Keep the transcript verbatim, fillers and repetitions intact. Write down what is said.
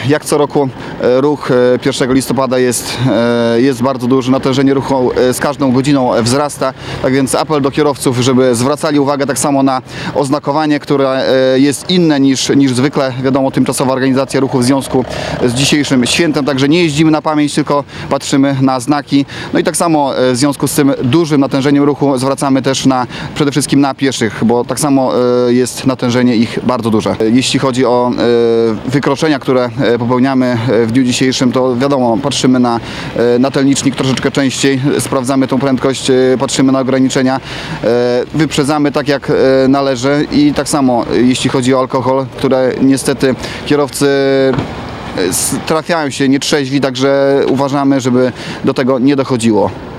Jak co roku ruch pierwszego listopada jest, jest bardzo duży, natężenie ruchu z każdą godziną wzrasta, tak więc apel do kierowców, żeby zwracali uwagę tak samo na oznakowanie, które jest inne niż, niż zwykle. Wiadomo, tymczasowa organizacja ruchu w związku z dzisiejszym świętem, także nie jeździmy na pamięć, tylko patrzymy na znaki. No i tak samo w związku z tym dużym natężeniem ruchu zwracamy też na, przede wszystkim na pieszych, bo tak samo jest natężenie ich bardzo duże. Jeśli chodzi o wykroczenia, które popełniamy w dniu dzisiejszym, to wiadomo, patrzymy na, na ten licznik troszeczkę częściej, sprawdzamy tą prędkość, patrzymy na ograniczenia, wyprzedzamy tak jak należy i tak samo jeśli chodzi o alkohol, które niestety kierowcy trafiają się nietrzeźwi, także uważamy, żeby do tego nie dochodziło.